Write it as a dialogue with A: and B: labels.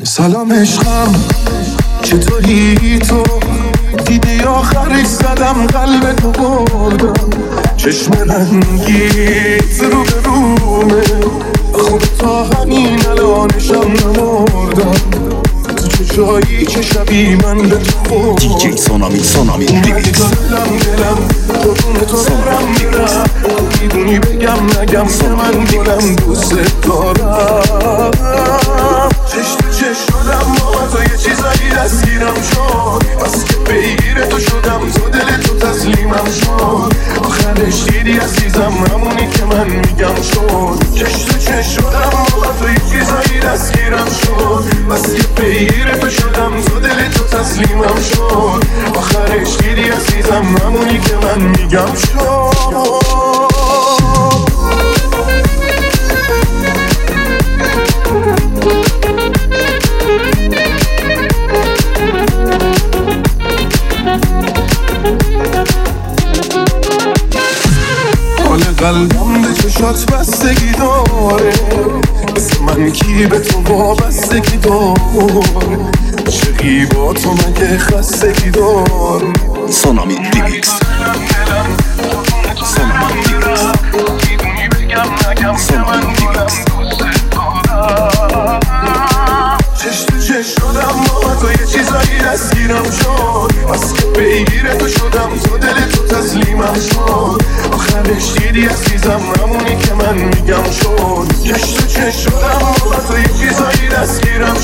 A: سلام عشقم، چطوری تو؟ دیدی آخرش زدم قلب تو بردم، چشم رنگیت رو به رومه، خوب تا همین الانشم نمردم، تو چه جایی که شبی من به تو خوردم.
B: دیجی سونامی
A: دیگه دلم قربون تو برم میرم، میدونی بگم نگم که من گلم دوست دارم. چشم تو چشم شدم با تو یه چیزایی دستگیرم شد، بس که پیگیر تو شدم تو دل تو تسلیمم شد. آخرش دیدی عزیزم همونی که من میگم شد. چشم تو چشم شدم با تو یه چیزایی دستگیرم شد، بس که پیگیر تو شدم تو دل تو تسلیمم شد. آخرش دیدی عزیزم همونی که من میگم شد. حال قلبم به چشات بستگی داره، مثل من کی به تو وابستگی داره، چقی با تو مگه خستگی داره.
B: سونامی دیمیکس
A: میدونی بگم نگم که من گلم دوست دارم. چشم تو چشم شدم با تو یه چیزایی دستگیرم شد، بس که پیگیر تو شدم تو دل تو تسلیمم شد. آخرش دیدی عزیزم همونی که من میگم شد. چشم تو چشم شدم با تو یه چیزایی دستگیرم